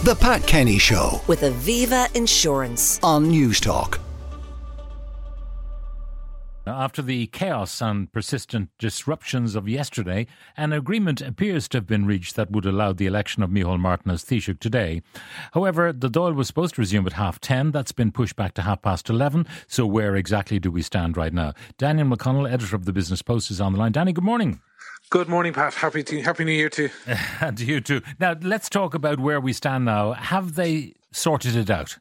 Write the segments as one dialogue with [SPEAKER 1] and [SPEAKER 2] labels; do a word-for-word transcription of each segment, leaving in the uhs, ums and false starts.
[SPEAKER 1] The Pat Kenny Show
[SPEAKER 2] with Aviva Insurance
[SPEAKER 1] on Newstalk.
[SPEAKER 3] After the chaos and persistent disruptions of yesterday, an agreement appears to have been reached that would allow the election of Micheál Martin as Taoiseach today. However, the Dáil was supposed to resume at half ten. That's been pushed back to half past eleven. So where exactly do we stand right now? Daniel McConnell, editor of the Business Post, is on the line. Danny, good morning.
[SPEAKER 4] Good morning, Pat. Happy to, Happy New Year to you.
[SPEAKER 3] And to you too. Now, let's talk about where we stand now. Have they sorted it out?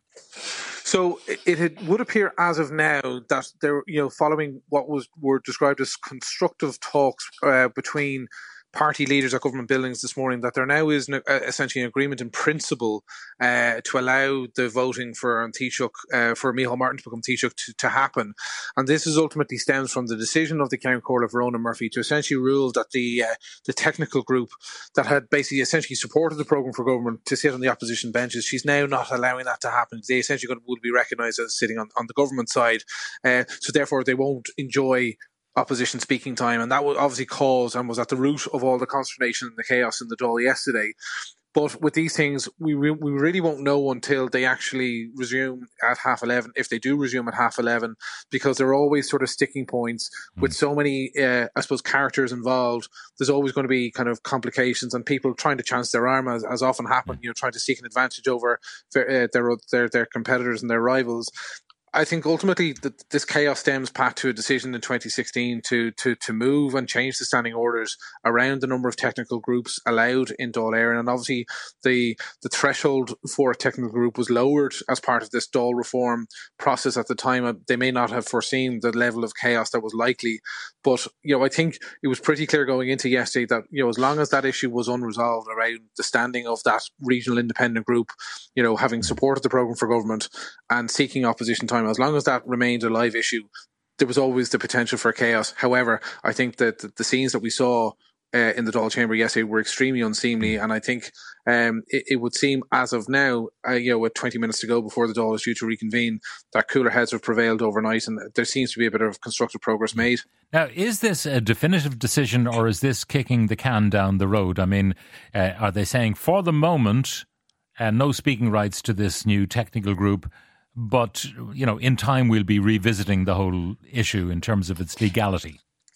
[SPEAKER 4] So it, it would appear as of now that they're, you know, following what was were described as constructive talks uh, between party leaders at government buildings this morning, that there now is an, uh, essentially an agreement in principle uh, to allow the voting for um, Taoiseach, uh, for Micheál Martin to become Taoiseach to, to happen. And this is ultimately stems from the decision of the County Court of Ronan Murphy to essentially rule that the uh, the technical group that had basically essentially supported the programme for government to sit on the opposition benches, she's now not allowing that to happen. They essentially will be recognised as sitting on, on the government side. Uh, so therefore they won't enjoy opposition speaking time, and that would obviously cause and was at the root of all the consternation and the chaos in the Dáil yesterday. But with these things, we re- we really won't know until they actually resume at half eleven, if they do resume at half eleven, because there are always sort of sticking points mm. with so many, uh, I suppose, characters involved. There's always going to be kind of complications and people trying to chance their arm, as, as often happen, mm. you know, trying to seek an advantage over their, uh, their their their competitors and their rivals. I think ultimately that this chaos stems, Pat, to a decision in twenty sixteen to to to move and change the standing orders around the number of technical groups allowed in Dáil Éireann. And obviously the the threshold for a technical group was lowered as part of this Dáil reform process at the time. They may not have foreseen the level of chaos that was likely. But, you know, I think it was pretty clear going into yesterday that, you know, as long as that issue was unresolved around the standing of that regional independent group, you know, having supported the programme for government and seeking opposition time, as long as that remained a live issue, there was always the potential for chaos. However, I think that the, the scenes that we saw uh, in the Dáil chamber yesterday were extremely unseemly, and I think um, it, it would seem as of now, uh, you know, with twenty minutes to go before the Dáil is due to reconvene, that cooler heads have prevailed overnight, and there seems to be a bit of constructive progress made.
[SPEAKER 3] Now, is this a definitive decision, or is this kicking the can down the road? I mean, uh, are they saying for the moment, uh, no speaking rights to this new technical group, but, you know, in time we'll be revisiting the whole issue in terms of its legality?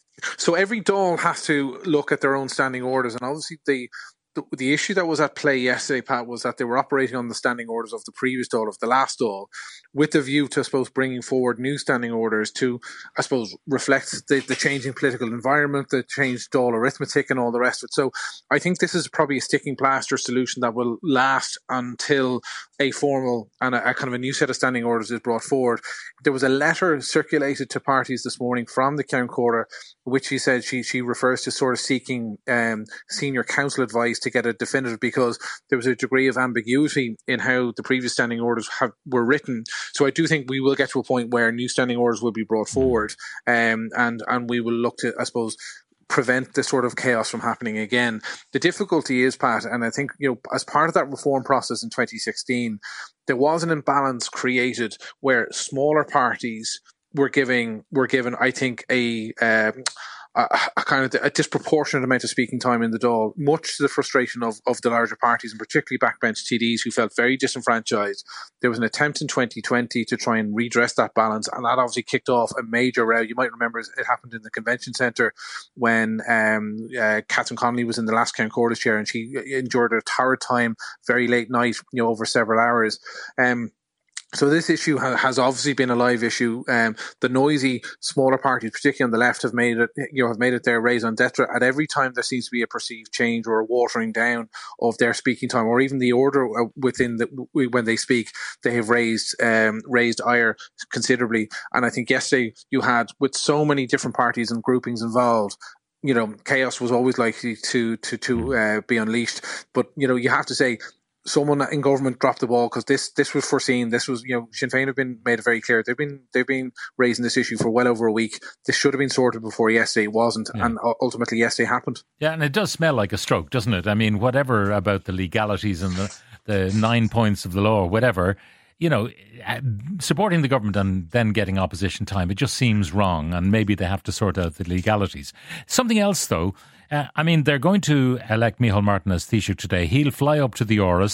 [SPEAKER 4] So every Dáil has to look at their own standing orders, and obviously the The, the issue that was at play yesterday, Pat, was that they were operating on the standing orders of the previous Dáil, of the last Dáil, with the view to, I suppose, bringing forward new standing orders to, I suppose, reflect the, the changing political environment, the changed Dáil arithmetic and all the rest of it. So I think this is probably a sticking plaster solution that will last until a formal and a, a kind of a new set of standing orders is brought forward. There was a letter circulated to parties this morning from the County Court, which she said she, she refers to sort of seeking um, senior counsel advice to get a definitive, because there was a degree of ambiguity in how the previous standing orders have, were written. So I do think we will get to a point where new standing orders will be brought forward, um, and and we will look to, I suppose, prevent this sort of chaos from happening again. The difficulty is, Pat, and I think, you know, as part of that reform process in twenty sixteen, there was an imbalance created where smaller parties were giving were given, I think, a um, A, a kind of a disproportionate amount of speaking time in the Dáil, much to the frustration of, of the larger parties, and particularly backbench T Ds who felt very disenfranchised. There was an attempt in twenty twenty to try and redress that balance, and that obviously kicked off a major row. You might remember it happened in the convention centre when um, uh, Catherine Connolly was in the last County Court chair, and she endured a torrid time, very late night, you know, over several hours. Um, So this issue ha- has obviously been a live issue. Um, the noisy smaller parties, particularly on the left, have made it, you know, have made it their raison d'etre. At every time there seems to be a perceived change or a watering down of their speaking time, or even the order within the when they speak, they have raised um, raised ire considerably. And I think yesterday you had, with so many different parties and groupings involved, you know, chaos was always likely to to to uh, be unleashed. But you know, you have to say, someone in government dropped the ball, because this this was foreseen. This was, you know, Sinn Féin have been made it very clear. They've been they've been raising this issue for well over a week. This should have been sorted before yesterday. It wasn't, yeah. And ultimately yesterday happened.
[SPEAKER 3] Yeah, and it does smell like a stroke, doesn't it? I mean, whatever about the legalities and the, the nine points of the law or whatever, you know, supporting the government and then getting opposition time, it just seems wrong, and maybe they have to sort out the legalities. Something else, though, uh, I mean, they're going to elect Micheál Martin as Taoiseach today. He'll fly up to the Áras.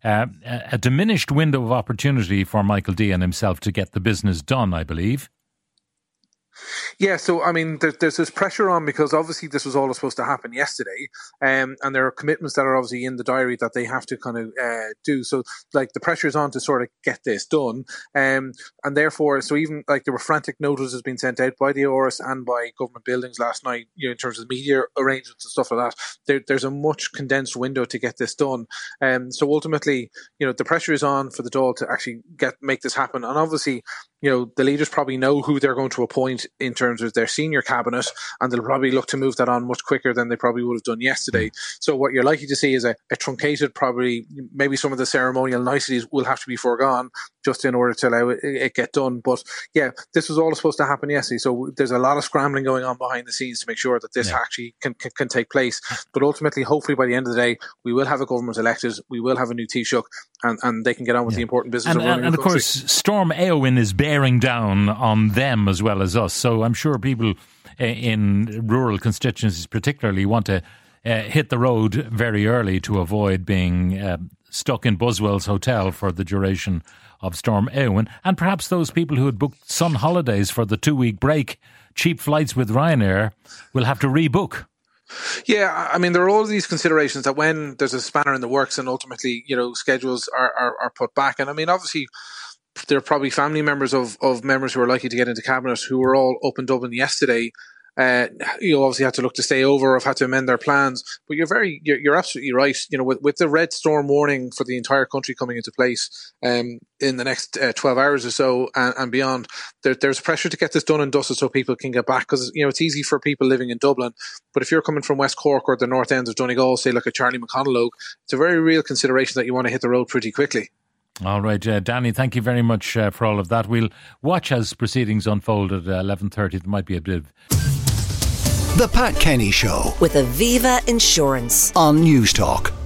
[SPEAKER 3] uh, a diminished window of opportunity for Michael Dean himself to get the business done, I believe.
[SPEAKER 4] Yeah, so I mean, there, there's this pressure on because obviously this was all supposed to happen yesterday, um, and there are commitments that are obviously in the diary that they have to kind of uh, do. So, like, the pressure is on to sort of get this done, um, and therefore, so even like there were frantic notices being sent out by the O R S and by government buildings last night, you know, in terms of media arrangements and stuff like that. There, there's a much condensed window to get this done, um, so ultimately, you know, the pressure is on for the Dáil to actually get make this happen, and obviously, you know, the leaders probably know who they're going to appoint in terms of their senior cabinet, and they'll probably look to move that on much quicker than they probably would have done yesterday. So what you're likely to see is a, a truncated, probably maybe some of the ceremonial niceties will have to be foregone just in order to allow it, it get done. But yeah, this was all supposed to happen yesterday. So there's a lot of scrambling going on behind the scenes to make sure that this yeah. actually can, can can take place. But ultimately, hopefully by the end of the day, we will have a government elected, we will have a new Taoiseach, and, and they can get on with yeah. the important business.
[SPEAKER 3] And,
[SPEAKER 4] of running
[SPEAKER 3] and, and
[SPEAKER 4] the
[SPEAKER 3] of course, Storm Éowyn is bearing down on them as well as us. So I'm sure people in rural constituencies particularly want to uh, hit the road very early to avoid being uh, stuck in Buswell's hotel for the duration of Storm Éowyn. And perhaps those people who had booked sun holidays for the two-week break, cheap flights with Ryanair, will have to rebook.
[SPEAKER 4] Yeah, I mean, there are all of these considerations that when there's a spanner in the works and ultimately, you know, schedules are, are, are put back. And I mean, obviously, there are probably family members of, of members who are likely to get into cabinet who were all up in Dublin yesterday. Uh, you obviously have to look to stay over or have had to amend their plans. But you're very, you're, you're absolutely right. You know, with, with the red storm warning for the entire country coming into place um, in the next uh, twelve hours or so and, and beyond, there, there's pressure to get this done and dusted so people can get back. Because, you know, it's easy for people living in Dublin. But if you're coming from West Cork or the north end of Donegal, say like a Charlie McConnell, it's a very real consideration that you want to hit the road pretty quickly.
[SPEAKER 3] All right, uh, Danny, thank you very much uh, for all of that. We'll watch as proceedings unfold at uh, eleven thirty. There might be a bit of...
[SPEAKER 1] The Pat Kenny Show
[SPEAKER 2] with Aviva Insurance
[SPEAKER 1] on News Talk.